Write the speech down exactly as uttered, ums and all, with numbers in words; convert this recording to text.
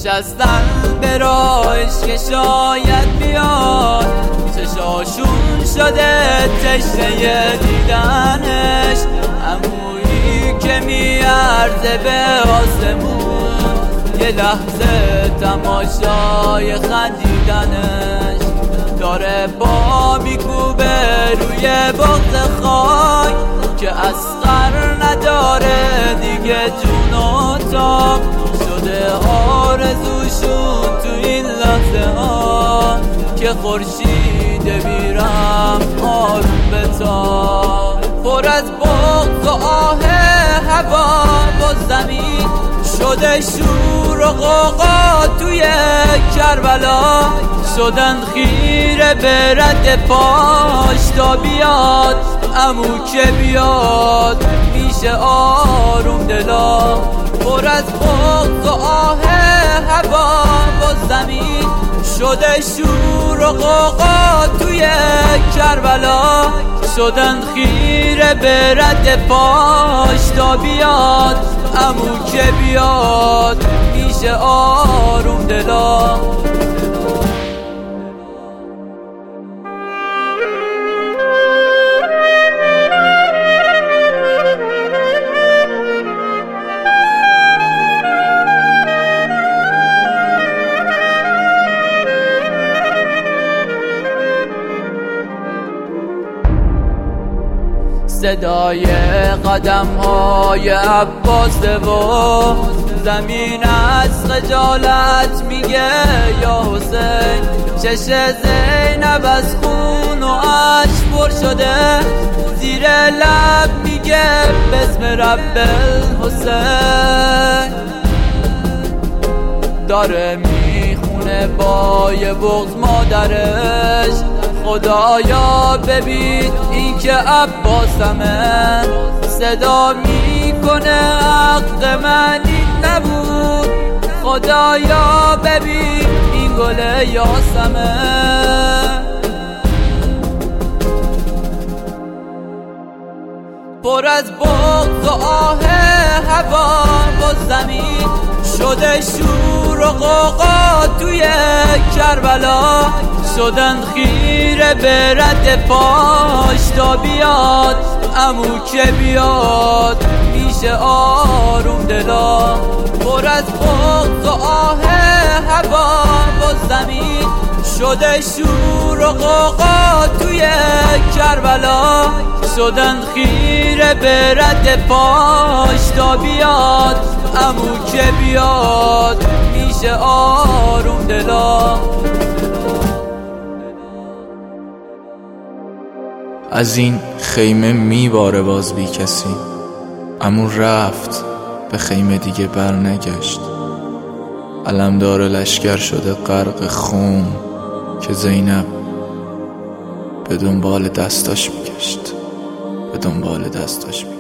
نشستن به راهش که شاید بیاد، چشاشون شده تشنه دیدنش، عمویی که میارزه به آسمون، یه لحظه تماشای خندیدنش، داره با میکوبه روی بغض خاک که اسخر نداره دیگه جون و تاب، شده آرزوشون تو این لحظه ها که خورشید بیرم آروم بتاب، پر از بغض و آه هوا و زمین شده شور و غوغا توی کربلا، شدن خیره به رد پاش تا بیاد عمو که بیاد میشه آروم دلا، پر از بغض و آه هوا و زمین شده شور و غوغا توی کربلا، شدن خیره به رد پاش تا بیاد عمو که بیاد میشه آروم دلا. صدای قدم های عباسه و زمین از خجالت میگه یا حسین، چش زینب از خون و اشک پر شده، زیر لب میگه بسم رب الحسین، داره میخونه با یه بغض مادرش، خدایا ببین این که عباسمه، صدا میکنه حق من این نبود، خدایا ببین این گل یاسمه، پر از بغض و آه هوا و زمین شده شور و غوغا توی کربلا، شدن خیره به رد پاش تا بیاد عمو که بیاد میشه آروم دلا، پر از بغض و آه هوا و زمین شده شور و غوغا توی کربلا، شدن خیره به رد پاش تا بیاد عمو که بیاد میشه آروم دلا. از این خیمه میباره باز بی کسی، عمو رفت به خیمه دیگه بر نگشت، علمدار لشکر شده غرق خون که زینب به دنبال دستاش میگشت، به دنبال دستاش میگشت.